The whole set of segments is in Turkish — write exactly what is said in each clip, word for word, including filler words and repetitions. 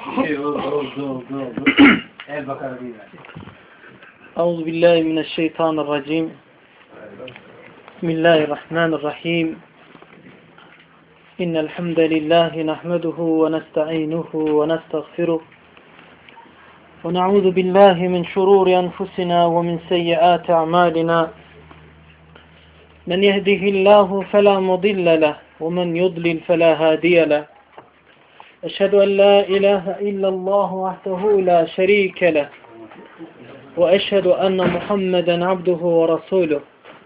Şey oldu, oldu, oldu, oldu. El-Bakara değil. Euzu billahi mineşşeytanirracim. Bismillahirrahmanirrahim. İnnel hamdelellahi nahmeduhu ve nestainuhu ve nestağfiruh. Ve na'udzu billahi min şururi enfusina ve min seyyiati a'malina. Men yehdihillahu fela mudille leh ve men yudlil fela hadiye leh. Eşhedü en la ilahe illallah vahdehu la şerike leh. Ve eşhedü enne Muhammeden abduhu ve resuluh.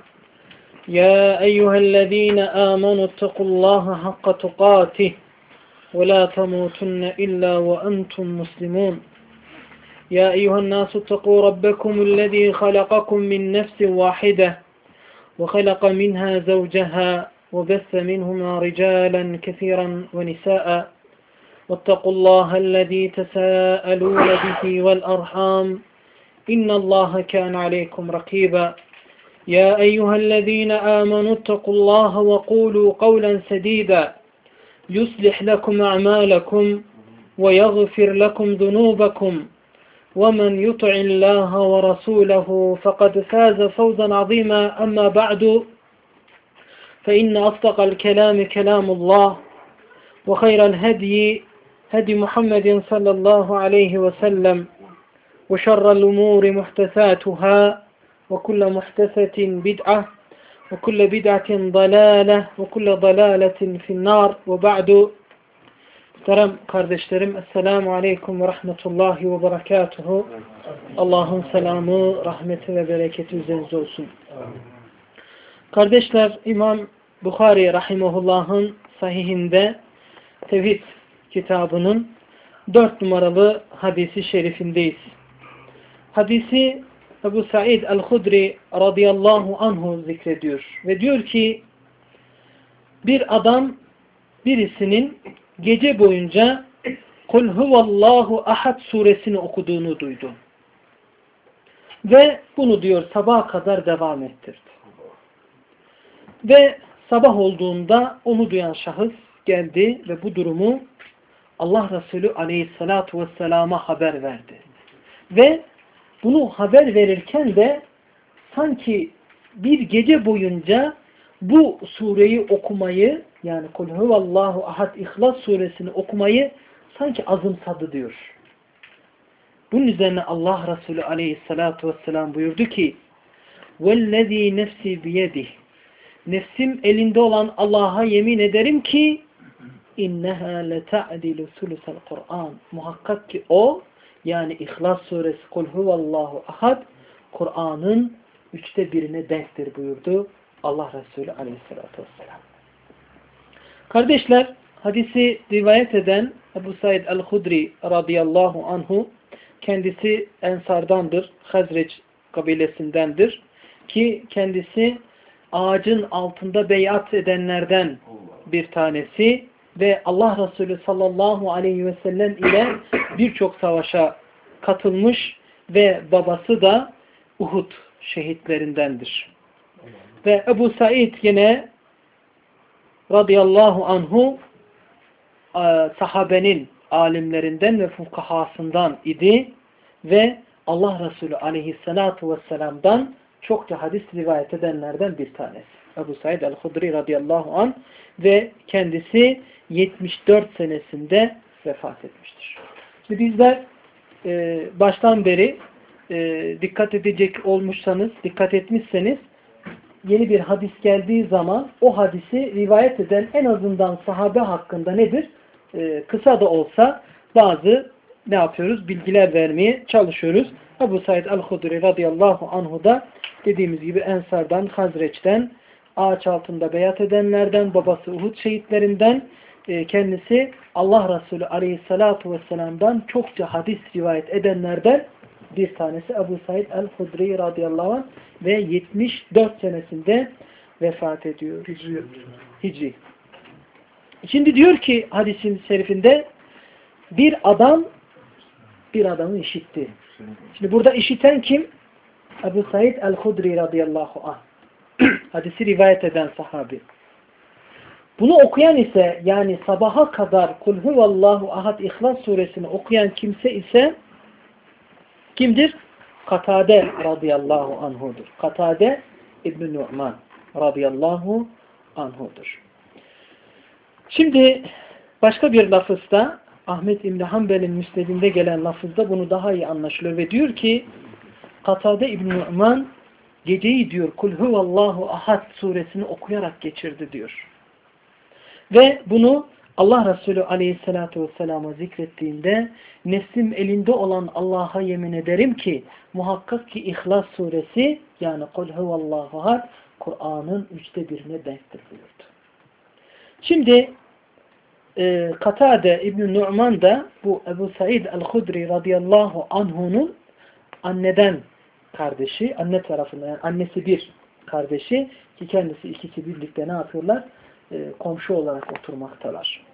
Ya eyyühellezine amenu ittakullaha hakka tukatih ve la temutunne illa ve entum muslimun. Ya eyyühennasu ittaku rabbekumullezî halakakum min nefsin vahide ve halaka minha zavceha ve besse minhuma ricalan kesiran ve nisâ'a. واتقوا الله الذي تساءلون به والأرحام إن الله كان عليكم رقيبا يا أيها الذين آمنوا اتقوا الله وقولوا قولا سديدا يصلح لكم أعمالكم ويغفر لكم ذنوبكم ومن يطع الله ورسوله فقد فاز فوزا عظيما أما بعد فإن أصدق الكلام كلام الله وخير الهدي هدي محمد صلى الله عليه وسلم وشر الأمور محدثاتها وكل محدثة بدعة وكل بدعة ضلالة وكل ضلالة في النار وبعد. Muhterem kardeşlerim, Esselamu Aleyküm ve Rahmetullahi ve Berekatuhu. Allah'ın selamı, rahmeti ve bereketi üzerinize olsun. Kardeşler, İmam Bukhari Rahimahullah'ın sahihinde Tevhid kitabının dört numaralı hadisi şerifindeyiz. Hadisi Ebu Said el-Hudri radıyallahu anhu zikrediyor. Ve diyor ki, bir adam birisinin gece boyunca Kul huvallahu ahad suresini okuduğunu duydu. Ve bunu diyor sabaha kadar devam ettirdi. Ve sabah olduğunda onu duyan şahıs geldi ve bu durumu Allah Resulü aleyhissalatu vesselama haber verdi. Ve bunu haber verirken de sanki bir gece boyunca bu sureyi okumayı, yani Kul huvallahu ahad İhlas suresini okumayı sanki azımsadı diyor. Bunun üzerine Allah Resulü aleyhissalatu vesselam buyurdu ki وَالَّذ۪ي نَفْسِ بِيَدِهِ Nefsim elinde olan Allah'a yemin ederim ki İnneha leta'dilu sulusal Kur'an. Muhakkak ki o, yani İhlas suresi Kul huvallahu ahad, Kur'an'ın üçte birine denktir buyurdu Allah Resulü aleyhissalatü vesselam. Kardeşler, hadisi rivayet eden Ebu Said el-Hudri radıyallahu anhu, kendisi Ensardandır, Hazreç kabilesindendir ki kendisi ağacın altında beyat edenlerden bir tanesi ve Allah Resulü sallallahu aleyhi ve sellem ile birçok savaşa katılmış ve babası da Uhud şehitlerindendir. Ve Ebu Said yine radıyallahu anhu sahabenin alimlerinden ve fukahasından idi ve Allah Resulü aleyhissalatu vesselam'dan çokça hadis rivayet edenlerden bir tanesi. Ebu Said el-Hudri radıyallahu anh ve kendisi yetmiş dört senesinde vefat etmiştir. Şimdi bizler e, baştan beri e, dikkat edecek olmuşsanız, dikkat etmişseniz yeni bir hadis geldiği zaman o hadisi rivayet eden en azından sahabe hakkında nedir? E, kısa da olsa bazı ne yapıyoruz? Bilgiler vermeye çalışıyoruz. Ebu Said el-Hudri radıyallahu anhu da dediğimiz gibi Ensar'dan, Hazreç'ten, ağaç altında beyat edenlerden, babası Uhud şehitlerinden, kendisi Allah Resulü aleyhissalatu vesselam'dan çokça hadis rivayet edenlerden bir tanesi Ebu Said el-Hudri radıyallahu anh ve yetmiş dört senesinde vefat ediyor. Hicri. Hicri. Şimdi diyor ki hadisin şerifinde bir adam bir adamı işitti. Şimdi burada işiten kim? Ebu Said el-Hudri radıyallahu anh. Hadisi rivayet eden sahabi. Bunu okuyan ise yani sabaha kadar Kul huvallahu ahad İhlas suresini okuyan kimse ise kimdir? Katade radıyallahu anhudur. Katade İbn-i Nu'man radıyallahu anhudur. Şimdi başka bir lafızda Ahmet İbn Hanbel'in müsnedinde gelen lafızda bunu daha iyi anlaşılıyor ve diyor ki Katade İbn Nu'man geceyi diyor Kul huvallahu ahad suresini okuyarak geçirdi diyor. Ve bunu Allah Resulü aleyhissalatu vesselam'a zikrettiğinde nefsim elinde olan Allah'a yemin ederim ki muhakkak ki İhlas suresi yani Kul huvallahu ahad Kur'an'ın üçte birine denktir buyurdu. Şimdi e, Katade İbn-i Nu'man da bu Ebu Said el-Hudri radıyallahu anhu'nun anneden kardeşi, anne tarafından yani annesi bir kardeşi ki kendisi ikisi birlikte ne yapıyorlar? E, komşu olarak oturmaktalar.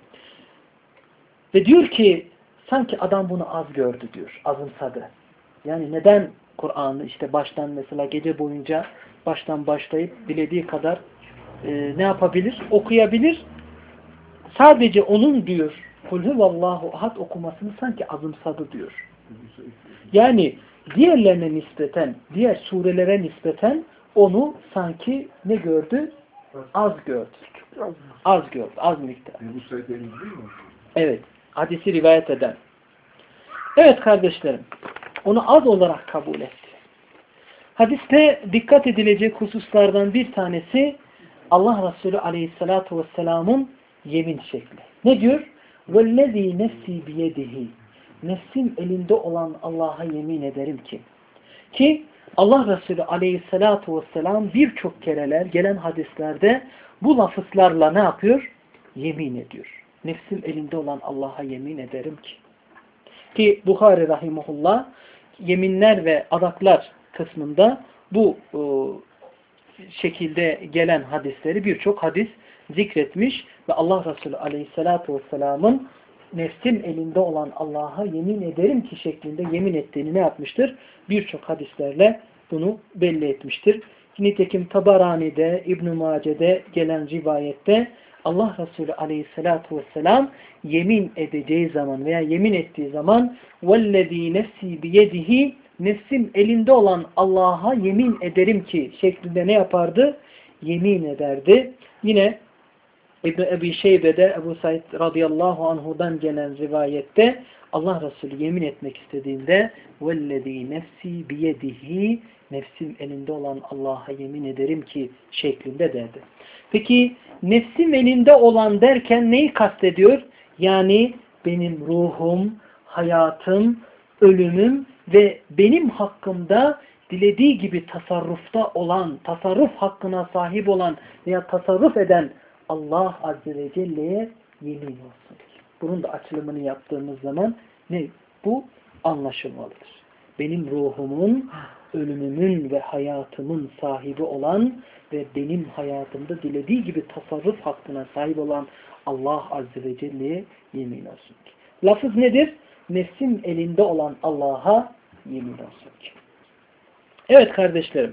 Ve diyor ki sanki adam bunu az gördü diyor, azımsadı. Yani neden Kur'an'ı işte baştan mesela gece boyunca baştan başlayıp dilediği kadar e, ne yapabilir? Okuyabilir. Sadece onun diyor Kul huvallahu ahad okumasını sanki azımsadı diyor. Yani diğerlerine nispeten, diğer surelere nispeten onu sanki ne gördü? Az gördü. Az gördü. Az miktar. Evet. Hadisi rivayet eden. Evet kardeşlerim. Onu az olarak kabul etti. Hadiste dikkat edilecek hususlardan bir tanesi Allah Resulü aleyhissalatu vesselamın yemin şekli. Ne diyor? وَالَّذ۪ي نَفْسِي بِيَدِهِ Nefsim elinde olan Allah'a yemin ederim ki. Ki Allah Resulü aleyhissalatu vesselam birçok kereler gelen hadislerde bu lafızlarla ne yapıyor? Yemin ediyor. Nefsim elinde olan Allah'a yemin ederim ki. Ki Buhari rahimahullah yeminler ve adaklar kısmında bu e, şekilde gelen hadisleri birçok hadis zikretmiş ve Allah Resulü aleyhissalatu vesselamın nefsim elinde olan Allah'a yemin ederim ki şeklinde yemin ettiğini ne yapmıştır? Birçok hadislerle bunu belli etmiştir. Nitekim Tabarani'de, İbn-i Mace'de gelen rivayette Allah Resulü aleyhissalatu vesselam yemin edeceği zaman veya yemin ettiği zaman وَالَّذ۪ي نَفْسِي بِيَدِهِ nefsim elinde olan Allah'a yemin ederim ki şeklinde ne yapardı? Yemin ederdi. Yine İbn-i Ebi Şeybe'de Ebu Said radıyallahu anhudan gelen rivayette Allah Resulü yemin etmek istediğinde وَالَّذ۪ي nefsi biyedihi nefsim elinde olan Allah'a yemin ederim ki şeklinde derdi. Peki nefsim elinde olan derken neyi kastediyor? Yani benim ruhum, hayatım, ölümüm ve benim hakkımda dilediği gibi tasarrufta olan, tasarruf hakkına sahip olan veya tasarruf eden Allah Azze ve Celle'ye yemin olsun. Bunun da açılımını yaptığımız zaman ne? Bu anlaşılmalıdır. Benim ruhumun, ölümümün ve hayatımın sahibi olan ve benim hayatımda dilediği gibi tasarruf hakkına sahip olan Allah Azze ve Celle'ye yemin olsun. Lafız nedir? Nefsim elinde olan Allah'a yemin olsun ki. Evet kardeşlerim.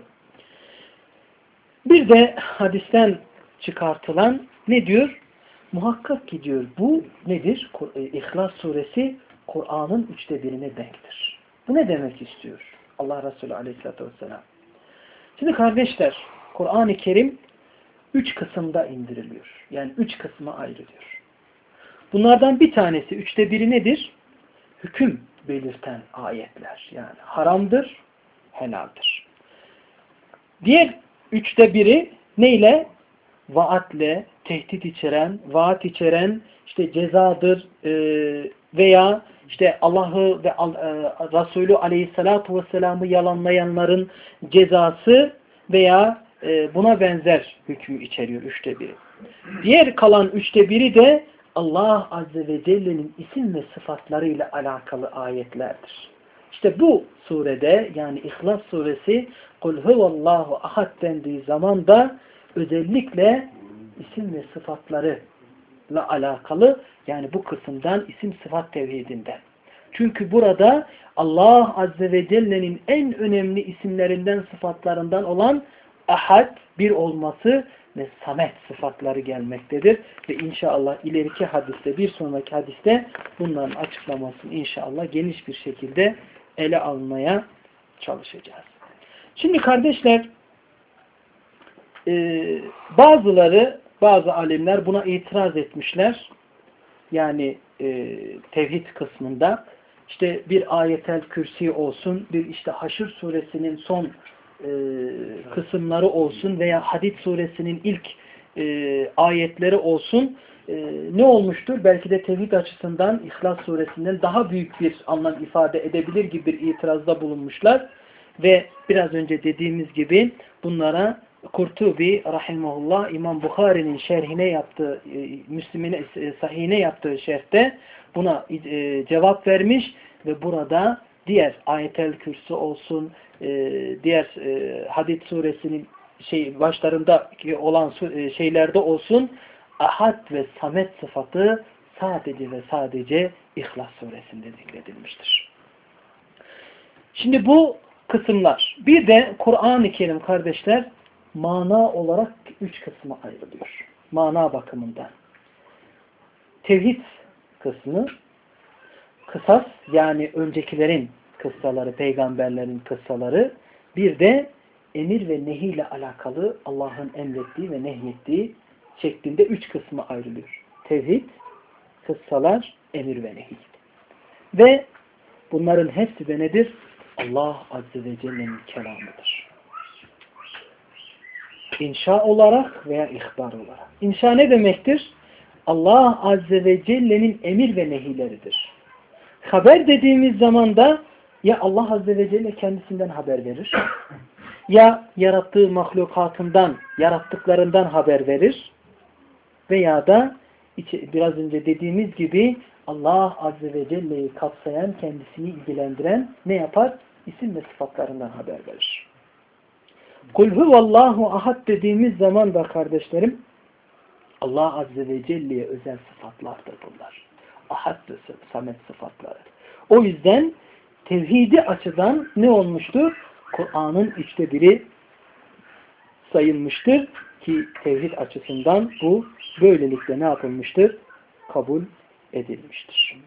Bir de hadisten çıkartılan ne diyor? Muhakkak ki diyor bu nedir? İhlas suresi Kur'an'ın üçte birine denktir. Bu ne demek istiyor? Allah Resulü aleyhissalatü vesselam. Şimdi kardeşler Kur'an-ı Kerim üç kısımda indiriliyor. Yani üç kısma ayrılıyor. Bunlardan bir tanesi üçte biri nedir? Hüküm belirten ayetler. Yani haramdır, helaldir. Diğer üçte biri neyle? Vaatle, tehdit içeren, vaat içeren, işte cezadır e, veya işte Allah'ı ve e, Resulü aleyhissalatu vesselam'ı yalanlayanların cezası veya e, buna benzer hükmü içeriyor üçte biri. Diğer kalan üçte biri de Allah Azze ve Celle'nin isim ve sıfatlarıyla alakalı ayetlerdir. İşte bu surede yani İhlas suresi Kul huvallahu ahad dendiği zaman da özellikle isim ve sıfatlarıyla alakalı yani bu kısımdan isim sıfat tevhidinden. Çünkü burada Allah Azze ve Celle'nin en önemli isimlerinden sıfatlarından olan ahad, bir olması ve samet sıfatları gelmektedir. Ve inşallah ileriki hadiste, bir sonraki hadiste bunların açıklamasını inşallah geniş bir şekilde ele almaya çalışacağız. Şimdi kardeşler, e, bazıları, bazı alimler buna itiraz etmişler. Yani e, tevhid kısmında işte bir ayetel kürsi olsun, bir işte Haşr suresinin son e, kısımları olsun veya Hadid suresinin ilk e, ayetleri olsun, e, ne olmuştur? Belki de tevhid açısından İhlas suresinden daha büyük bir anlam ifade edebilir gibi bir itirazda bulunmuşlar. Ve biraz önce dediğimiz gibi bunlara Kurtubi rahimahullah İmam Bukhari'nin şerhine yaptığı, Müslim'in sahihine yaptığı şerhte buna e, cevap vermiş ve burada diğer ayetel kürsü olsun, e, diğer e, Hadid suresinin şey başlarında olan e, şeylerde olsun, ahad ve samet sıfatı sadece ve sadece İhlas suresinde zikredilmiştir. Şimdi bu kısımlar. Bir de Kur'an-ı Kerim kardeşler mana olarak üç kısma ayrılıyor. Mana bakımından. Tevhid kısmı, kısas yani öncekilerin kıssaları, peygamberlerin kıssaları, bir de emir ve nehi ile alakalı Allah'ın emrettiği ve nehyettiği şeklinde üç kısma ayrılıyor. Tevhid, kıssalar, emir ve nehi. Ve bunların hepsi de nedir? Allah Azze ve Celle'nin kelamıdır. İnşa olarak veya ihbar olarak. İnşa ne demektir? Allah Azze ve Celle'nin emir ve nehileridir. Haber dediğimiz zaman da ya Allah Azze ve Celle kendisinden haber verir, ya yarattığı mahlukatından, yarattıklarından haber verir veya da biraz önce dediğimiz gibi Allah Azze ve Celle'yi kapsayan, kendisini ilgilendiren ne yapar? İsim ve sıfatlarından haber verir. Kul huvallahu ahad dediğimiz zaman da kardeşlerim Allah Azze ve Celle'ye özel sıfatlardır bunlar. Ahad ve samet sıfatları. O yüzden tevhidi açıdan ne olmuştur? Kur'an'ın üçte biri sayılmıştır ki tevhid açısından bu böylelikle ne yapılmıştır? Kabul edilmiştir.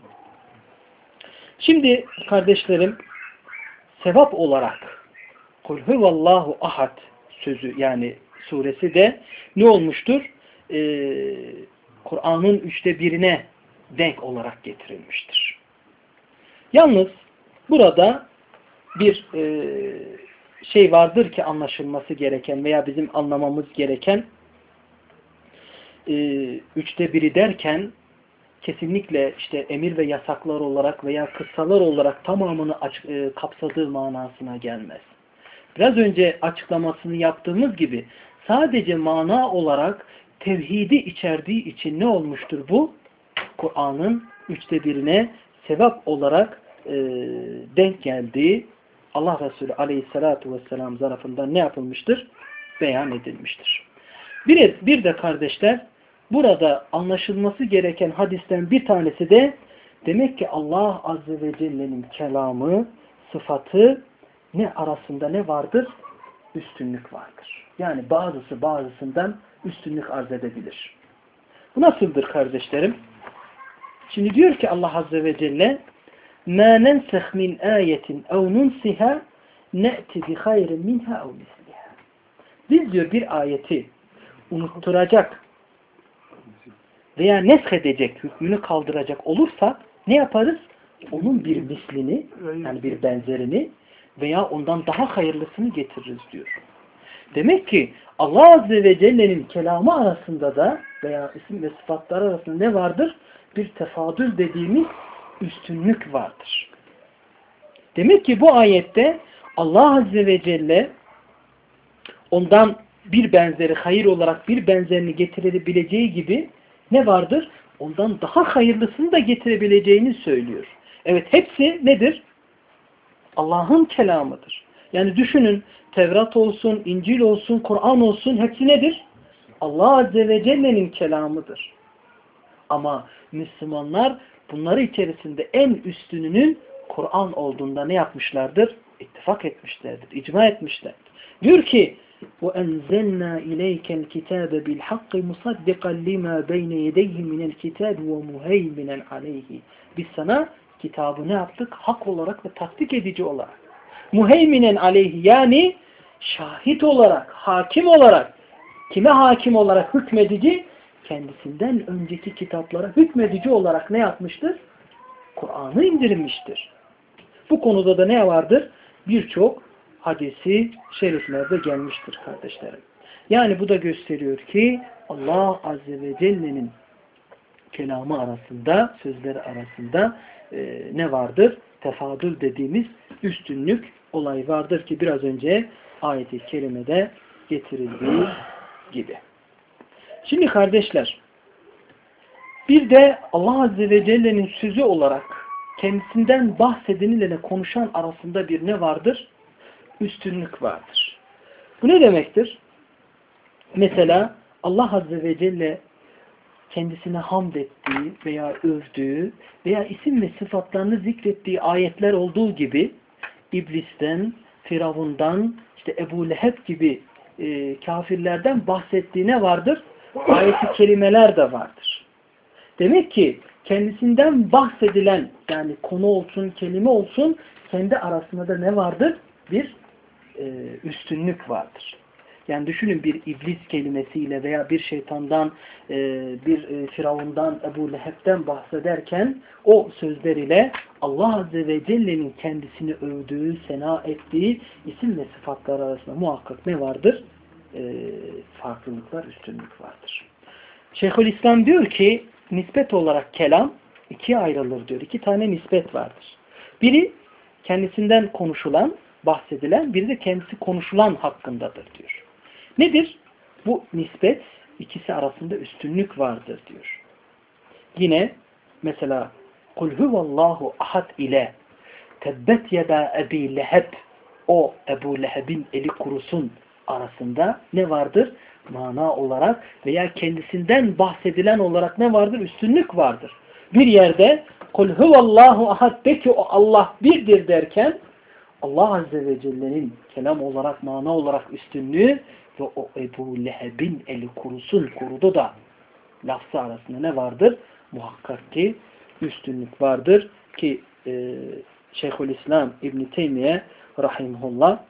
Şimdi kardeşlerim sevap olarak Kul huvallahu ahad sözü yani suresi de ne olmuştur? Ee, Kur'an'ın üçte birine denk olarak getirilmiştir. Yalnız burada bir e, şey vardır ki anlaşılması gereken veya bizim anlamamız gereken e, üçte biri derken kesinlikle işte emir ve yasaklar olarak veya kıssalar olarak tamamını aç, e, kapsadığı manasına gelmez. Biraz önce açıklamasını yaptığımız gibi sadece mana olarak tevhidi içerdiği için ne olmuştur bu? Kur'an'ın üçte birine sevap olarak e, denk geldiği Allah Resulü Aleyhisselatü Vesselam tarafından ne yapılmıştır? Beyan edilmiştir. Bir, bir de kardeşler burada anlaşılması gereken hadisten bir tanesi de demek ki Allah Azze ve Celle'nin kelamı, sıfatı ne arasında ne vardır? Üstünlük vardır. Yani bazısı bazısından üstünlük arz edebilir. Bu nasıldır kardeşlerim? Şimdi diyor ki Allah Azze ve Celle مَا نَنْسَخْ مِنْ آيَةٍ اَوْ نُنْسِهَا نَأْتِ بِخَيْرٍ مِنْهَا اَوْ مِثْلِهَا. Biz diyor bir ayeti unutturacak veya neshedecek, hükmünü kaldıracak olursa ne yaparız? Onun bir mislini, yani bir benzerini veya ondan daha hayırlısını getiririz diyor. Demek ki Allah Azze ve Celle'nin kelamı arasında da veya isim ve sıfatlar arasında ne vardır? Bir tefadül dediğimiz üstünlük vardır. Demek ki bu ayette Allah Azze ve Celle ondan bir benzeri, hayır olarak bir benzerini getirebileceği gibi ne vardır? Ondan daha hayırlısını da getirebileceğini söylüyor. Evet, hepsi nedir? Allah'ın kelamıdır. Yani düşünün, Tevrat olsun, İncil olsun, Kur'an olsun, hepsi nedir? Allah Azze ve Celle'nin kelamıdır. Ama Müslümanlar bunları içerisinde en üstününün Kur'an olduğunda ne yapmışlardır? İttifak etmişlerdir, icma etmişlerdir. Diyor ki وَاَنْزَلْنَا اِلَيْكَ الْكِتَابَ بِالْحَقِّ مُصَدِّقًا لِمَا بَيْنَ يَدَيْهِ مِنَ الْكِتَابِ وَمُهَيْمِنًا عَلَيْهِ. Biz sana kitabı ne yaptık? Hak olarak ve tasdik edici olarak. Muheyminen aleyhi, yani şahit olarak, hakim olarak. Kime hakim olarak? Hükmedici. Kendisinden önceki kitaplara hükmedici olarak ne yapmıştır? Kur'an'ı indirmiştir. Bu konuda da ne vardır? Birçok hadisi şeriflerde gelmiştir kardeşlerim. Yani bu da gösteriyor ki Allah Azze ve Celle'nin kelamı arasında, sözleri arasında e, ne vardır? Tefadül dediğimiz üstünlük olayı vardır ki biraz önce ayet-i kerimede getirildiği gibi. Şimdi kardeşler, bir de Allah Azze ve Celle'nin sözü olarak kendisinden bahsedeniyle konuşan arasında bir ne vardır? Üstünlük vardır. Bu ne demektir? Mesela Allah Azze ve Celle kendisine hamd ettiği veya övdüğü veya isim ve sıfatlarını zikrettiği ayetler olduğu gibi İblis'ten, Firavun'dan, işte Ebu Leheb gibi e, kafirlerden bahsettiği ne vardır? Ayet-i kerimeler de vardır. Demek ki kendisinden bahsedilen, yani konu olsun, kelime olsun, kendi arasında da ne vardır? Bir e, üstünlük vardır. Yani düşünün, bir iblis kelimesiyle veya bir şeytandan, e, bir e, Firavundan, Ebu Leheb'den bahsederken o sözler ile Allah Azze ve Celle'nin kendisini övdüğü, sena ettiği isim ve sıfatlar arasında muhakkak ne vardır? E, farklılıklar, üstünlük vardır. Şeyhülislam diyor ki, nispet olarak kelam ikiye ayrılır diyor. İki tane nispet vardır. Biri kendisinden konuşulan, bahsedilen, biri de kendisi konuşulan hakkındadır diyor. Nedir? Bu nispet, ikisi arasında üstünlük vardır diyor. Yine mesela kul huvallahu ahad ile tebbet yeda Ebi Leheb, o Ebu Leheb'in eli kurusun arasında ne vardır? Mana olarak veya kendisinden bahsedilen olarak ne vardır? Üstünlük vardır. Bir yerde kul huvallahu ahad, de ki o Allah birdir derken Allah Azze ve Celle'nin kelam olarak, mana olarak üstünlüğü ve o Ebu Leheb'in eli kurusun, kurudu da lafzı arasında ne vardır? Muhakkak ki üstünlük vardır ki e, Şeyhülislam İbn-i Teymiye rahimahullah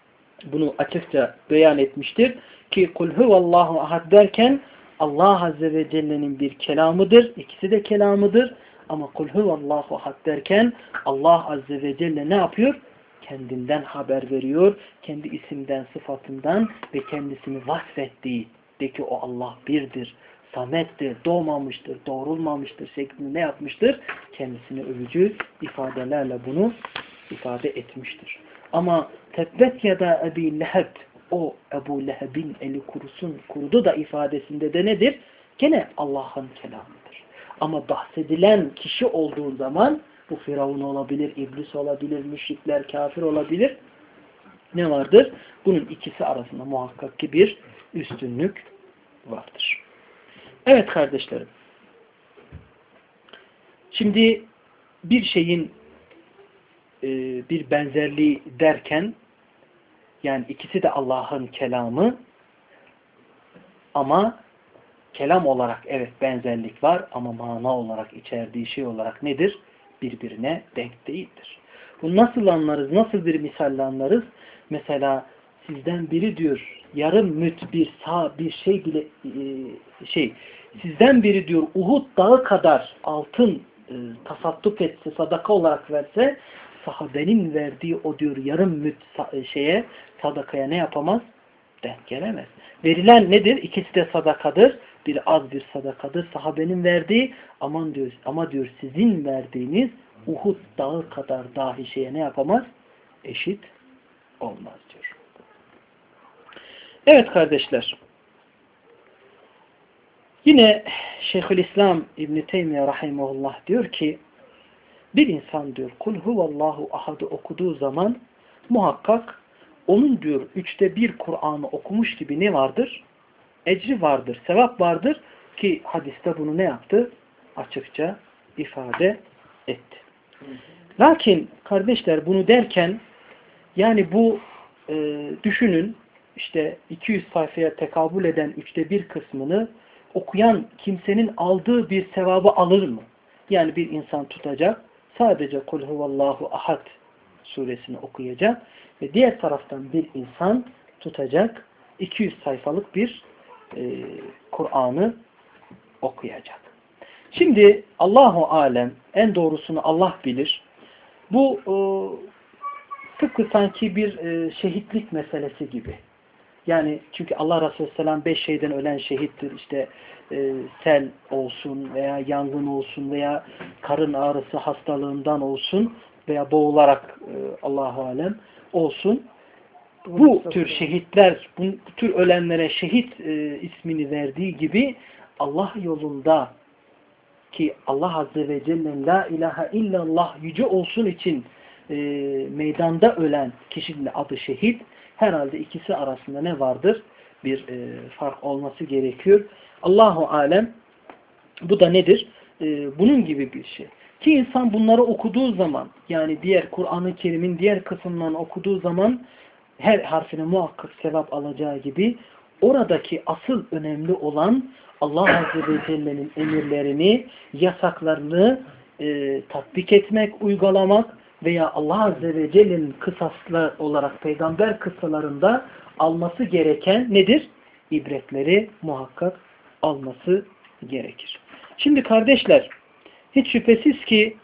bunu açıkça beyan etmiştir ki kul huvallahu ahad derken Allah Azze ve Celle'nin bir kelamıdır. İkisi de kelamıdır. Ama kul huvallahu ahad derken Allah Azze ve Celle ne yapıyor? Kendinden haber veriyor. Kendi isimden, sıfatından ve kendisini vasfettiği, de ki o Allah birdir, samettir, doğmamıştır, doğrulmamıştır şeklinde ne yapmıştır? Kendisini övücü ifadelerle bunu ifade etmiştir. Ama tebbet ya da Ebi Leheb, o Ebu Leheb'in eli kurusun, kurudu da ifadesinde de nedir? Gene Allah'ın kelamıdır. Ama bahsedilen kişi olduğu zaman bu Firavun olabilir, iblis olabilir, müşrikler, kafir olabilir. Ne vardır? Bunun ikisi arasında muhakkak ki bir üstünlük vardır. Evet kardeşlerim. Şimdi bir şeyin e, bir benzerliği derken, yani ikisi de Allah'ın kelamı ama kelam olarak evet benzerlik var ama mana olarak içerdiği şey olarak nedir? Birbirine denk değildir. Bunu nasıl anlarız? Nasıl bir misalle anlarız? Mesela sizden biri diyor yarım müt bir sağ bir şey bile e, şey sizden biri diyor Uhud dağı kadar altın e, tasadduk etse, sadaka olarak verse, sahabenin verdiği o diyor yarım müt şeye, sadakaya ne yapamaz? Denk gelemez. Verilen nedir? İkisi de sadakadır. Bir az bir sadakadır. Sahabenin verdiği aman diyor, ama diyor sizin verdiğiniz Uhud dağı kadar dahi şeye ne yapamaz? Eşit olmaz diyor. Evet kardeşler. Yine Şeyhülislam İbn-i Teymiye rahimahullah diyor ki bir insan diyor kul huvallahu ahad'ı okuduğu zaman muhakkak onun diyor üçte bir Kur'an'ı okumuş gibi ne vardır? Ecri vardır, sevap vardır ki hadiste bunu ne yaptı? Açıkça ifade etti. Lakin kardeşler bunu derken yani bu e, düşünün işte iki yüz sayfaya tekabül eden üçte bir kısmını okuyan kimsenin aldığı bir sevabı alır mı? Yani bir insan tutacak, sadece Kul huvallahu ahad suresini okuyacak ve diğer taraftan bir insan tutacak, iki yüz sayfalık bir e, Kur'an'ı okuyacak. Şimdi Allahu alem, en doğrusunu Allah bilir. Bu e, tıpkı sanki bir e, şehitlik meselesi gibi. Yani çünkü Allah Resulü Selam beş şeyden ölen şehittir. İşte e, sel olsun veya yangın olsun veya karın ağrısı hastalığından olsun veya boğularak e, Allahu alem olsun. Bu tür şehitler, bu tür ölenlere şehit e, ismini verdiği gibi Allah yolunda ki Allah Azze ve Celle'nin la ilahe illallah yüce olsun için e, meydanda ölen kişinin adı şehit. Herhalde ikisi arasında ne vardır? Bir e, fark olması gerekiyor. Allahu alem, bu da nedir? E, bunun gibi bir şey. Ki insan bunları okuduğu zaman, yani diğer Kur'an-ı Kerim'in diğer kısımlarını okuduğu zaman her harfine muhakkak sevap alacağı gibi oradaki asıl önemli olan Allah Azze ve Celle'nin emirlerini, yasaklarını e, tatbik etmek, uygulamak veya Allah Azze ve Celle'nin kısaslı olarak peygamber kıssalarında alması gereken nedir? İbretleri muhakkak alması gerekir. Şimdi kardeşler, hiç şüphesiz ki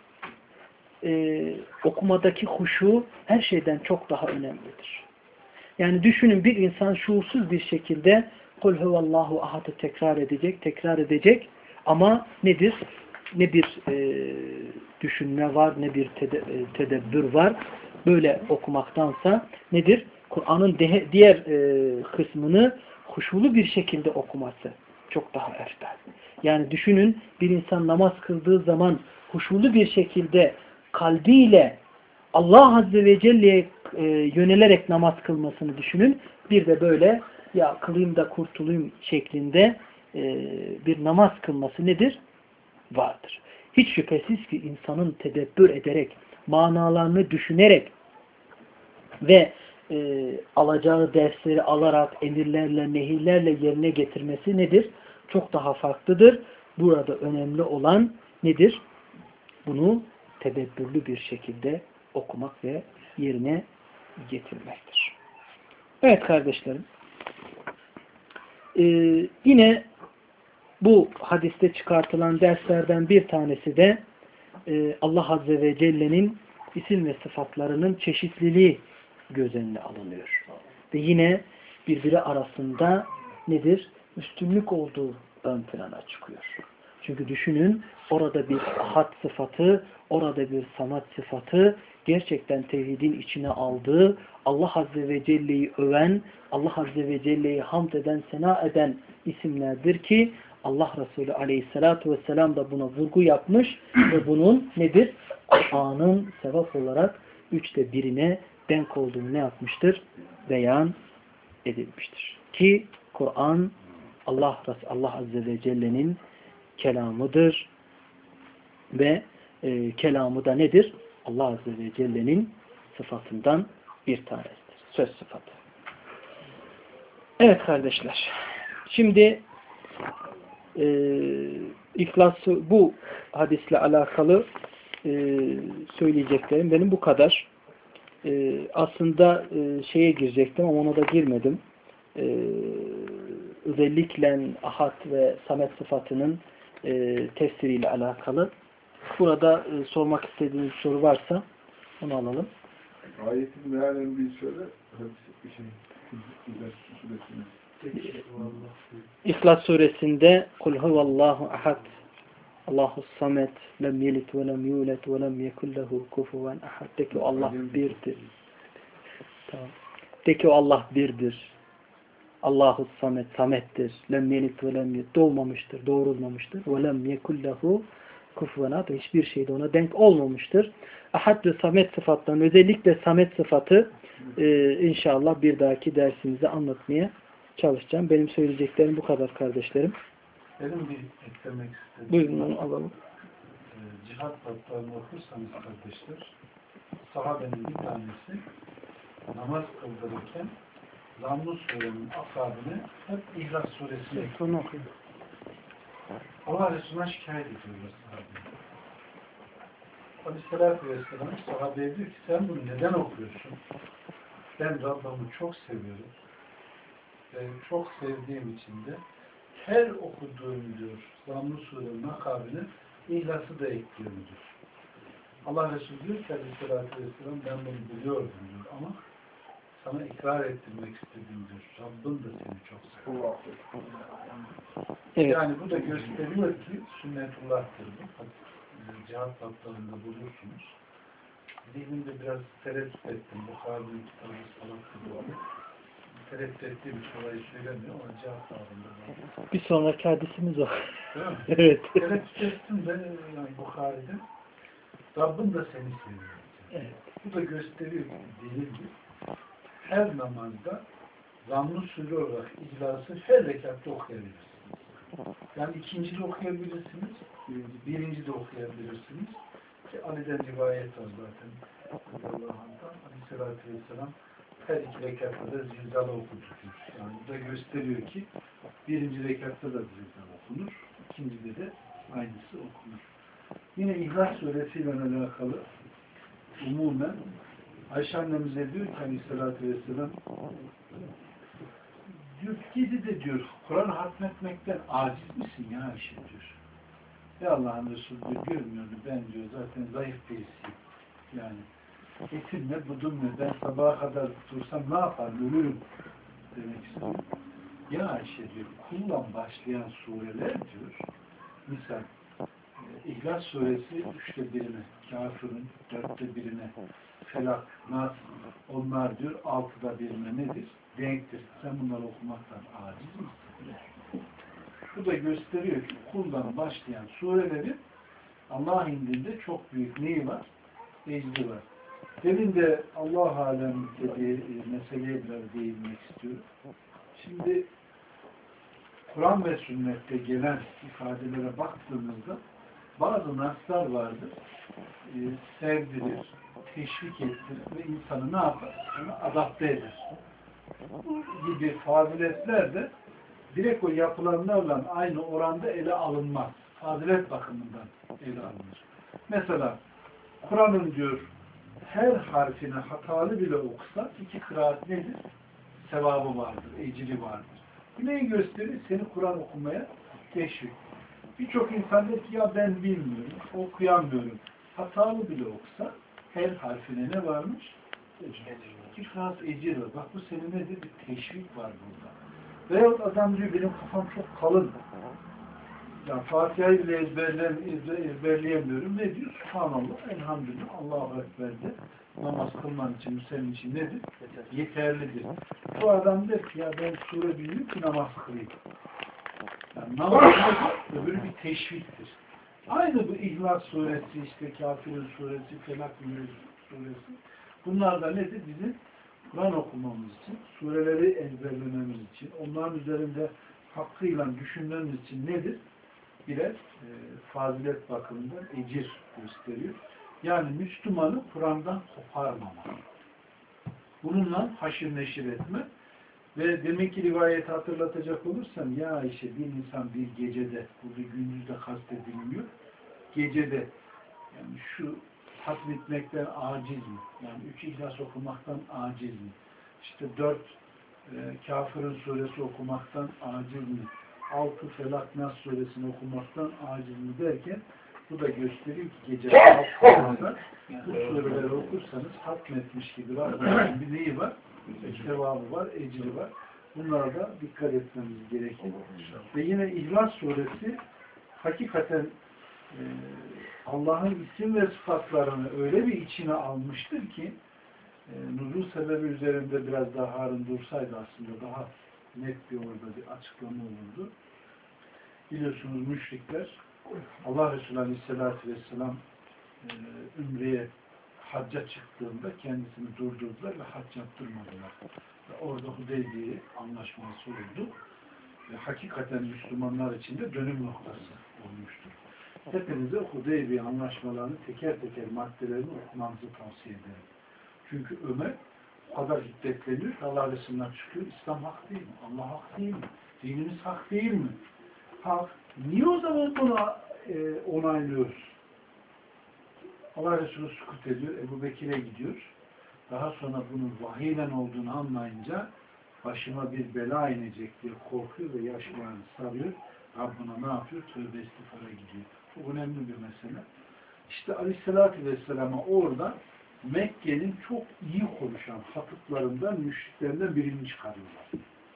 e, okumadaki huşu her şeyden çok daha önemlidir. Yani düşünün, bir insan şuursuz bir şekilde Kul huvallahu ahad'ı tekrar edecek, tekrar edecek ama nedir? Ne bir e, düşünme var, ne bir tede, e, tedebbür var. Böyle okumaktansa nedir? Kur'an'ın diğer e, kısmını huşulu bir şekilde okuması çok daha eftal. Yani düşünün, bir insan namaz kıldığı zaman huşulu bir şekilde kalbiyle Allah Azze ve Celle'ye e, yönelerek namaz kılmasını düşünün. Bir de böyle ya kılayım da kurtulayım şeklinde e, bir namaz kılması nedir? Vardır. Hiç şüphesiz ki insanın tedebbür ederek, manalarını düşünerek ve e, alacağı dersleri alarak, emirlerle, nehirlerle yerine getirmesi nedir? Çok daha farklıdır. Burada önemli olan nedir? Bunu tedebbürlü bir şekilde okumak ve yerine getirmektir. Evet kardeşlerim. Ee, yine bu hadiste çıkartılan derslerden bir tanesi de e, Allah Azze ve Celle'nin isim ve sıfatlarının çeşitliliği göz önüne alınıyor. Ve yine birbiri arasında nedir? Üstünlük olduğu ön plana çıkıyor. Çünkü düşünün, orada bir ahad sıfatı, orada bir samat sıfatı gerçekten tevhidin içine aldığı, Allah Azze ve Celle'yi öven, Allah Azze ve Celle'yi hamd eden, sena eden isimlerdir ki Allah Resulü Aleyhisselatü Vesselam da buna vurgu yapmış ve bunun nedir? Kur'an'ın sevap olarak üçte birine denk olduğunu ne yapmıştır? Beyan edilmiştir. Ki Kur'an Allah, Allah Azze ve Celle'nin kelamıdır ve e, kelamı da nedir? Allah Azze ve Celle'nin sıfatından bir tanesidir. Söz sıfatı. Evet kardeşler. Şimdi e, İhlas, bu hadisle alakalı e, söyleyeceklerim benim bu kadar. E, aslında e, şeye girecektim ama ona da girmedim. E, özellikle ahad ve samet sıfatının e, tefsiriyle alakalı. Burada e, sormak istediğiniz bir soru varsa onu alalım. Ayetin mealen bir söyle. Bir şey. İhlas suresinde Kul huvallahu ahad Allahu samet lem yelit ve lem yulet ve lem yekun lehu kufuven ahad. De ki o Allah birdir. Tamam. De ki o Allah birdir. Allahu samet, samettir. Lem yelit ve lem yulet. Doğmamıştır, doğrulmamıştır. Ve lem yekun lehu kufuven ahad. Hiçbir şeyde ona denk olmamıştır. Ahad ve samet sıfatlarının, özellikle samet sıfatı e, inşallah bir dahaki dersimizde anlatmaya çalışacağım. Benim söyleyeceklerim bu kadar kardeşlerim. Benim bir eklemek istediğim. Buyurun onu alalım. E, cihat bablarını okursanız kardeşler, sahabenin bir tanesi namaz kıldırırken Zamm-ı Sure'nin akabine hep İhlas Suresini Sonu okuyun. Allah Resulü'ne şikayet ediyorlar sahabe. Aleyhisselatü Vesselam sahabeye diyor ki sen bunu neden okuyorsun? Ben Rabbimi çok seviyorum. Ve çok sevdiğim için de her okuduğum diyor Zamm-ı Sure'nin akabine İhlas'ı da ekliyorum diyor. Allah Resulü diyor ki Aleyhisselatü Vesselam ben bunu biliyordum diyor ama sana ikrar ettirmek istedim diyor. Rabbim de seni çok seviyor. Evet. Yani bu da gösteriyor ki sünnetullah'tır bu. Cihat tatlarında bulursunuz. Zihnimde biraz tereddüt ettim. Bukhari'nin kitabı salattı bu arada. Tereddüt ettiğim için olayı söylemiyor ama cihat tatlarında var. Bir sonraki hadisimiz o. Değil mi? Evet. Tereddüt ettim de yani Bukhari'de Rabbim de seni seviyor. Evet. Bu da gösteriyor ki delil bu. Her namazda Zamm-ı Sure olarak İhlas'ı her rekatta okuyabilirsiniz. Yani ikinci de okuyabilirsiniz, birinci de okuyabilirsiniz. Ki Ali'den rivayet var zaten. Allah'ından Aleyhisselatü Vesselam her iki rekatta da zilzal okudu. Yani bu da gösteriyor ki birinci rekatta da zilzal okunur, ikincide de aynısı okunur. Yine İhlas Suresi'yle alakalı umumen Ayşe annemize diyor ki Aleyhisselatü Vesselam diyor ki de diyor Kur'an hatmetmekten aciz misin ya Ayşe diyor. Ya Allah'ın Resulü diyor görmüyordu ben diyor zaten zayıf birisiyim. Yani etim ne budum ne ben sabaha kadar dursam ne yaparım ölürüm demek istiyor. Ya Ayşe diyor kullan başlayan sureler diyor misal İhlas Suresi üçte birine, Kafir'in dörtte birine, Felak, Nas, onlar diyor altıda birine nedir? Denktir. Sen bunları okumaktan aciz misin? Bu da gösteriyor ki kuldan başlayan surelerin Allah indinde çok büyük neyi var? Ecri var. Demin de Allah alem dediği meseleye biraz değinmek istiyorum. Şimdi Kur'an ve sünnette gelen ifadelere baktığımızda bazı naslar vardır. E, sevdirir, teşvik ettirir ve insanı ne yapar? Onu adapte eder. Bu gibi faziletler de direkt o yapılanlarla aynı oranda ele alınmaz. Fazilet bakımından ele alınır. Mesela Kur'an'ın diyor her harfine hatalı bile okusa iki kıraat nedir? Sevabı vardır, ecri vardır. Bu neyi gösterir? Seni Kur'an okumaya teşvik. Birçok insan der ki ya ben bilmiyorum, okuyamıyorum. Hatalı bile okusa her harfine ne varmış? İki kıraat ecir var. Bak bu senin nedir? Bir teşvik var burada. Veyahut adam diyor benim kafam çok kalın. Ya Fatiha'yı bile ezberlem, ezber, ezberleyemiyorum. Ne diyor? Subhanallah, elhamdülillah, Allahu Ekber'de namaz kılman için, senin için nedir? Yeterlidir. Bu adam der ki ya ben sure bilmiyorum ki namaz kılayım. Yani namaz nedir? Öbürü bir teşviktir. Aynı bu İhlas suresi, işte Kafirun suresi, Felak suresi. Bunlar da nedir? Bizim Kur'an okumamız için, sureleri ezberlememiz için, onların üzerinde hakkıyla düşünmemiz için nedir? Birer e, fazilet bakımından ecir gösteriyor. Yani Müslümanı Kur'an'dan koparmama. Bununla haşir neşir etme. Ve demek ki rivayeti hatırlatacak olursam ya Ayşe bir insan bir gecede, burada gündüzde kastedilmiyor, gecede yani şu hatmetmekten aciz mi? Yani üç İhlas okumaktan aciz mi? İşte dört e, Kafir'in suresi okumaktan aciz mi? Altı Felak Nas suresini okumaktan aciz mi derken bu da gösteriyor ki gece altı bu sureleri okursanız hatmetmiş gibi Rabbimizin bir neyi var? Sevabı var, ecri var. Bunlara da dikkat etmemiz gerekir. Ve yine İhlas suresi hakikaten e, Allah'ın isim ve sıfatlarını öyle bir içine almıştır ki e, nuzul sebebi üzerinde biraz daha Harun dursaydı aslında daha net bir orada bir açıklama olurdu. Biliyorsunuz müşrikler Allah Resulü Aleyhisselatü Vesselam e, Ümre'ye hacca çıktığında kendisini durdurdular ve hac yaptırmadılar. Ve orada Hudeybiye anlaşması oldu. Ve hakikaten Müslümanlar için de dönüm noktası olmuştur. Hepinize Hudeybiye anlaşmalarını teker teker maddelerini okumanızı tavsiye ederim. Çünkü Ömer o kadar hiddetleniyor ki Allah Resulü'nden çıkıyor. İslam hak değil mi? Allah hak değil mi? Dinimiz hak değil mi? Hak. Niye o zaman bunu e, onaylıyoruz? Allah Resulü sükut ediyor. Ebu Bekir'e gidiyor. Daha sonra bunun vahiyle olduğunu anlayınca başıma bir bela inecek diye korkuyor ve yaşlarını sarıyor. Rabbına ne yapıyor? Tövbe istifara gidiyor. Çok önemli bir mesele. İşte Aleyhisselatü Vesselam'a orada Mekke'nin çok iyi konuşan hatıplarından, müşriklerinden birini çıkarıyorlar.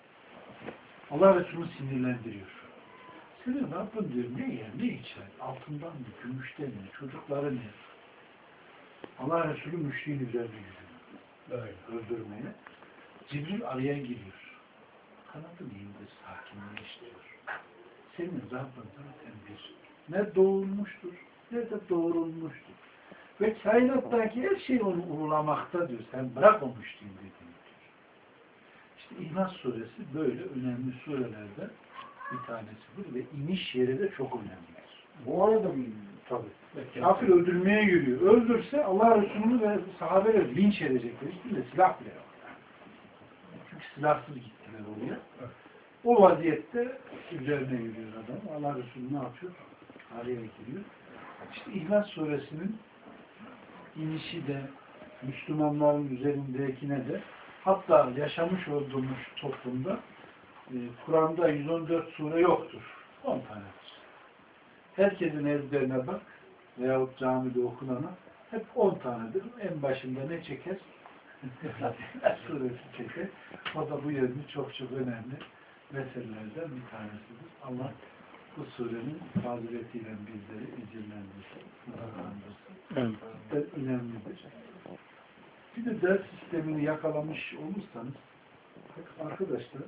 Allah Resulü sinirlendiriyor. Senin Rabbin diyor ne yer, ne içer? Altından mı, gümüşten mi, çocukları ne? Allah Resulü müşriğin üzerine yürüyor. Öldürmeye. Cibril araya giriyor. Kanadın indir, sakinleş diyor. Senin Rabbin zaten bir. Ne doğurmuştur, ne de doğrulmuştur. Ve kainattaki her şey onu uğurlamakta diyor. Sen bırak o müşriğin dediğini diyor. İşte İhlas suresi böyle önemli surelerden bir tanesidir ve iniş yeri de çok önemlidir. Bu arada mı? Tabii. Kafir öldürmeye yürüyor. Öldürse Allah Resulü'nü ve sahabeleri linç edecekler. Üstünde silah bile yok. Çünkü silahsız gittiler oraya. O vaziyette üzerine yürüyor adam. Allah Resulü ne yapıyor? Araya giriyor. İşte İhlas suresinin inişi de Müslümanların üzerindekine de hatta yaşamış olduğumuz toplumda e, Kur'an'da yüz on dört sure yoktur. on tanedir. Herkesin ezberine bak veyahut camide okunana hep on tanedir. En başında ne çeker? suresi çeker. O da bu yönü çok çok önemli meselelerden bir tanesidir. Allah bu surenin faziletiyle bizleri icirlendirsin, hızlandırsın. Evet. Önemlidir. Bir de ders sistemini yakalamış olursanız arkadaşlar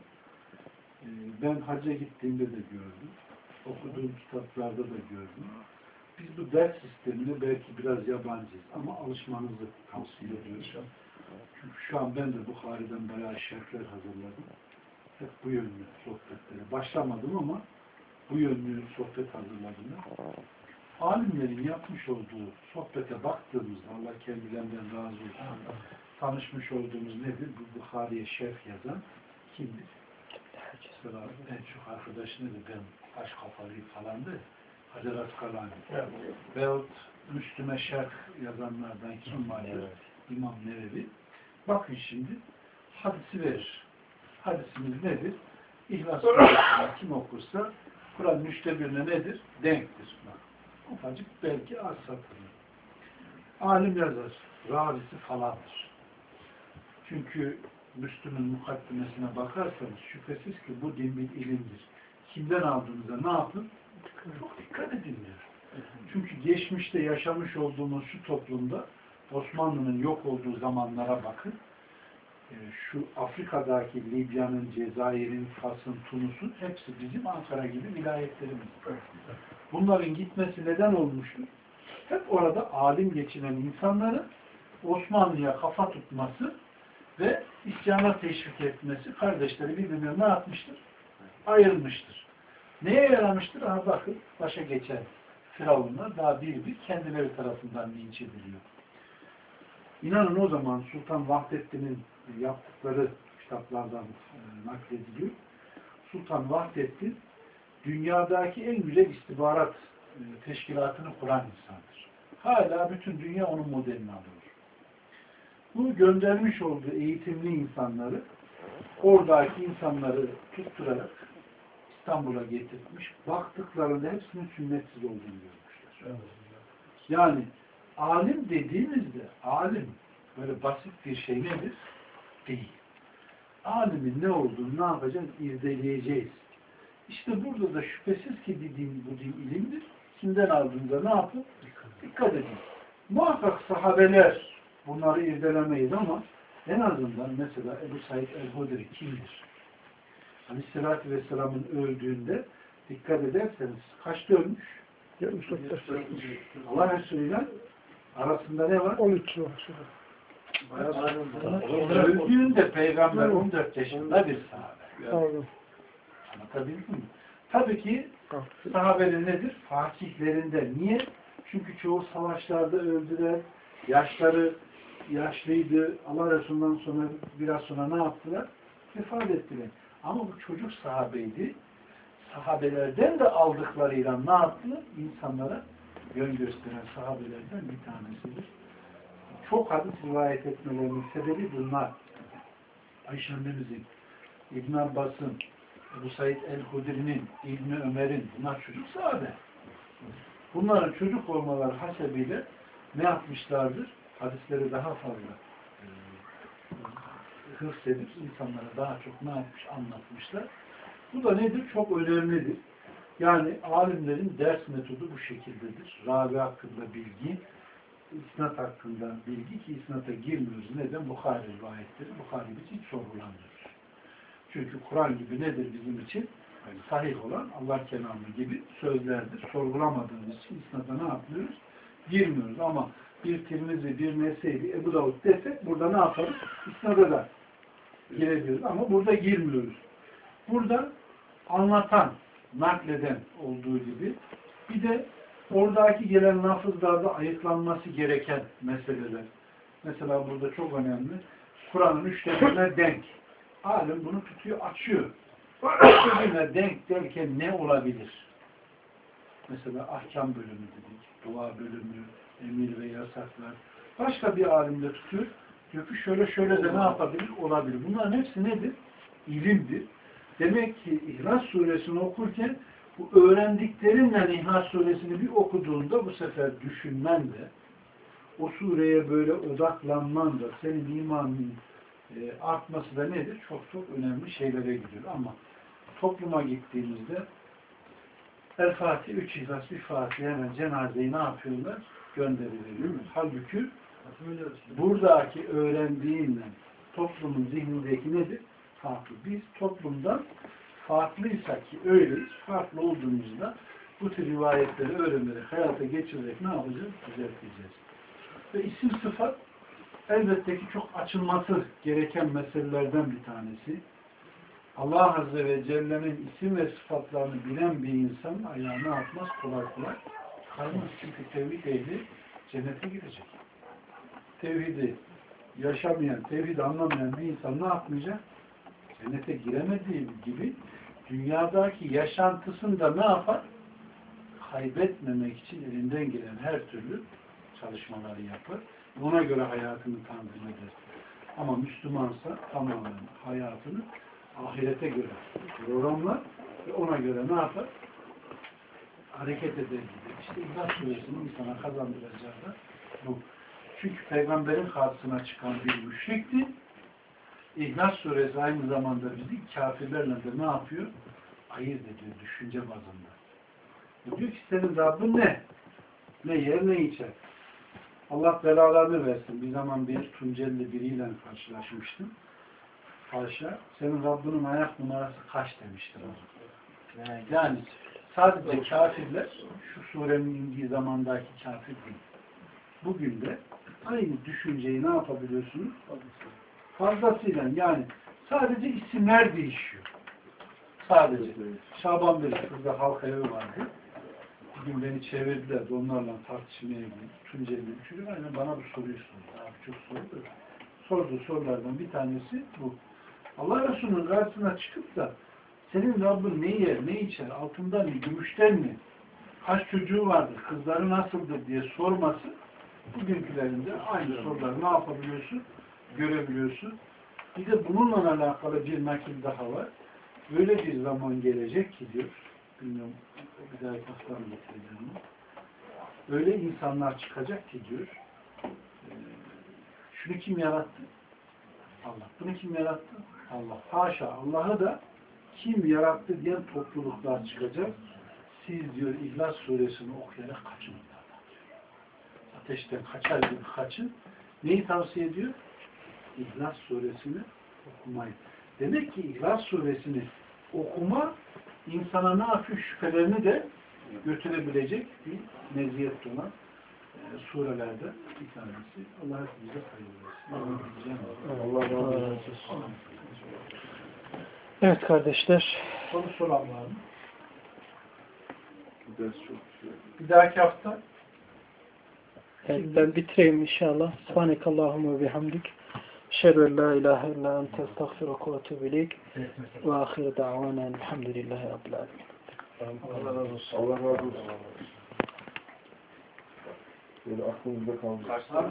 ben hacca gittiğimde de gördüm. Okuduğum kitaplarda da gördüm. Biz bu ders sistemine belki biraz yabancıyız ama alışmanızı tavsiye ediyoruz. Çünkü şu an ben de Bukhari'den bayağı şerhler hazırladım. Hep bu yönlü sohbetlere. Başlamadım ama bu yönlü sohbet hazırladım. Alimlerin yapmış olduğu sohbete baktığımızda Allah kendilerinden razı olsun. Tanışmış olduğumuz nedir? Bu Bukhari'ye şerh yazan kimdir? Mesela en çok arkadaşı nedir? Ben taş kafalıyım falandı. Hacer Askalani. Evet. Veyahut Müslüme şerh yazanlardan kim vardır? Evet. İmam Nevevi. Bakın şimdi hadisi verir. Hadisimiz nedir? İhlas Suresi'ni kim okursa Kur'an'ın üçte birine nedir? Denktir. Bak. Ufacık belki az satılır. Alim yazar. Ravisi falandır. Çünkü Müslüm'ün mukaddimesine bakarsanız şüphesiz ki bu din bir ilimdir. Kimden aldığınızda ne yapın? Çok dikkat edin diyor. Çünkü geçmişte yaşamış olduğumuz şu toplumda Osmanlı'nın yok olduğu zamanlara bakın. Şu Afrika'daki Libya'nın, Cezayir'in, Fas'ın, Tunus'un hepsi bizim Ankara gibi vilayetlerimiz. Bunların gitmesi neden olmuştur? Hep orada alim geçinen insanların Osmanlı'ya kafa tutması ve isyana teşvik etmesi kardeşleri birbirine ne yapmıştır? Ayırmıştır. Neye yaramıştır? Aha bakın başa geçen firavunlar daha bir bir kendileri tarafından linç ediliyor. İnanın o zaman Sultan Vahdettin'in yaptıkları kitaplardan e, naklediliyor. Sultan Vahdettin dünyadaki en güzel istihbarat e, teşkilatını kuran insandır. Hala bütün dünya onun modelini alıyor. Bu göndermiş olduğu eğitimli insanları oradaki insanları tutturarak İstanbul'a getirmiş. Baktıklarında hepsinin sünnetsiz olduğunu görmüşler. Yani alim dediğimizde alim böyle basit bir şey nedir? Değil. Alimin ne olduğunu ne yapacağız? İrdeleyeceğiz. İşte burada da şüphesiz ki din, bu din ilimdir. Kimden aldığında ne yapın? Dikkat edin. Muhakkak sahabeler bunları irdelemeyiz ama en azından mesela Ebu Said el-Hudri kimdir? Aleyhisselatü Vesselam'ın öldüğünde dikkat ederseniz kaçta ölmüş? Allah Resulü'yle arasında ne var? on üç var. Öldüğünde Peygamber on dört yaşında bir sahabe. Anlatabildim mi? Tabii ki sahabenin nedir? Fakihlerinde. Niye? Çünkü çoğu savaşlarda öldüler. Yaşları yaşlıydı. Allah Resulü'nden sonra biraz sonra ne yaptılar? Vefat ettiler. Ama bu çocuk sahabeydi. Sahabelerden de aldıklarıyla ne yaptı? İnsanlara yön gösteren sahabelerden bir tanesidir. Çok hadis rivayet etmelerinin sebebi bunlar. Ayşe annemizin, İbn Abbas'ın, Ebu Said el-Hudri'nin, İbn Ömer'in, bunlar çocuk sahabe. Bunların çocuk olmaları hasebiyle ne yapmışlardır? Hadisleri daha fazla e, hırs edip insanlara daha çok ne yapmış, anlatmışlar. Bu da nedir? Çok önemlidir. Yani alimlerin ders metodu bu şekildedir. Ravi hakkında bilgi, isnat hakkında bilgi ki isnata girmiyoruz. Neden? Bukhari rivayetleri. Bukhari biz hiç sorgulamıyoruz. Çünkü Kur'an gibi nedir bizim için? Yani sahih olan Allah kelamı gibi sözlerdir. Sorgulamadığımız için isnata ne yapmıyoruz? Girmiyoruz. Ama bir Tirmizi, bir Nese'yi, Ebu Davud desek burada ne yaparız? İsnata da girebiliriz. Ama burada girmiyoruz. Burada anlatan, nakleden olduğu gibi bir de oradaki gelen lafızlarda ayıklanması gereken meseleler. Mesela burada çok önemli. Kur'an'ın üçte birine denk. Alim bunu tutuyor, açıyor. Üçte birine denk derken ne olabilir? Mesela ahkam bölümü dedik, dua bölümü, emir ve yasaklar. Başka bir alimde tutuyor. Diyor ki şöyle şöyle de ne yapabilir? Olabilir. Bunların hepsi nedir? İlimdir. Demek ki İhlas Suresini okurken bu öğrendiklerinle İhlas Suresini bir okuduğunda bu sefer düşünmen de o sureye böyle odaklanman da senin imanın e, artması da nedir? Çok çok önemli şeylere gidiyor. Ama topluma gittiğimizde El Fatih, üç İhlas, bir Fatih hemen cenazeyi ne yapıyorlar? Gönderilir. Halbuki buradaki öğrendiğinle toplumun zihnindeki nedir? Farklı. Biz toplumdan farklıysak ki öyleyiz, farklı olduğumuzda bu tür rivayetleri öğrenerek, hayata geçirerek ne yapacağız? Düzelteceğiz. Ve isim sıfat elbette ki çok açılması gereken meselelerden bir tanesi. Allah Azze ve Celle'nin isim ve sıfatlarını bilen bir insan ayağını atmaz kolay kolay çıkarmaz. Çünkü tevhid ehli cennete girecek. Tevhidi yaşamayan, tevhidi anlamayan bir insan ne yapmayacak? Cennete giremediği gibi dünyadaki yaşantısında ne yapar? Kaybetmemek için elinden gelen her türlü çalışmaları yapar. Ona göre hayatını tanzim eder. Ama Müslümansa tamamen hayatını ahirete göre programlar ve ona göre ne yapar? Hareket eder gider. İşte İhlas Suresi'nin insana kazandıracağı da bu. Çünkü Peygamberin karşısına çıkan bir müşrikti. İhlas Suresi aynı zamanda bizi kafirlerle de ne yapıyor? Ayırt ediyor düşünce bazında. Diyor ki senin Rabbin ne? Ne yer ne içer? Allah belalarını versin. Bir zaman bir Tuncelli biriyle karşılaşmıştım. Paşa, senin Rabbinin ayak numarası kaç demiştir. Yani sadece kafirler şu surenin indiği zamandaki kafir değil. Bugün de aynı düşünceyi ne yapabiliyorsunuz? Fazlasıyla yani sadece isimler değişiyor. Sadece. Şaban Bey, kızda halk evi vardı. Bir gün beni çevirdiler de onlarla tartışmaya gittim. Tunceli bir çocuk aynen bana bu soruyu sordu. Abi çok sordu. Sorduğu sorulardan bir tanesi bu. Allah Resulü'nün karşısına çıkıp da senin Rabbin ne yer, ne içer, altından mı, gümüşten mi, kaç çocuğu vardır, kızları nasıldır diye sorması bugünkülerinde aynı soruları ne yapabiliyorsun? Görebiliyorsun. Bir de bununla alakalı bir nakil daha var. Öyle bir zaman gelecek ki diyor, bilmiyorum bir dahaki hafta mı getireceğim. Öyle insanlar çıkacak ki diyor, şunu kim yarattı? Allah. Bunu kim yarattı? Allah. Haşa. Allah'ı da kim yarattı diyen topluluklar çıkacak. Siz diyor İhlas Suresini okuyarak kaçın. Ateşten kaçar gibi kaçın. Neyi tavsiye ediyor? İhlas Suresini okumayı. Demek ki İhlas Suresini okuma insana ne yapıyor? Şüphelerini de götürebilecek bir meziyet olan e, surelerde bir tanesi. Allah hepimize hayırlı olsun. Allah razı olsun. Evet kardeşler. Soru soran var mı? Bu ders çok güzel. Bir dahaki hafta Evet, ben bitireyim inşallah. Subhanekallahumma ve bihamdik. Eşhedü en la ilahe illa ente estağfiruke ve etûbü ileyk. Ve ahir da'vana elhamdülillahi rabbil alemin. Allah razı olsun. Allah razı olsun. Böyle aklımızda kalmış.